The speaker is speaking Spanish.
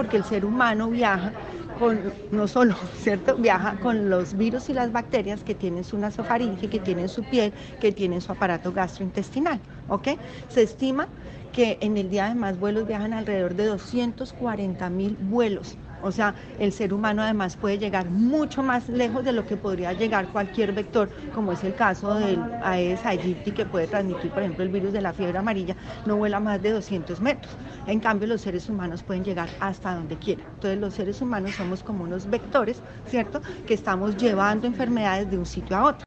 porque el ser humano viaja no solo, ¿cierto? Viaja con los virus y las bacterias que tienen su nasofaringe, que tienen su piel, que tienen su aparato gastrointestinal, ¿ok? Se estima que en el día de más vuelos viajan alrededor de 240.000 vuelos. O sea, el ser humano además puede llegar mucho más lejos de lo que podría llegar cualquier vector, como es el caso del Aedes aegypti, que puede transmitir, por ejemplo, el virus de la fiebre amarilla, no vuela más de 200 metros. En cambio, los seres humanos pueden llegar hasta donde quieran. Entonces, los seres humanos somos como unos vectores, ¿cierto?, que estamos llevando enfermedades de un sitio a otro.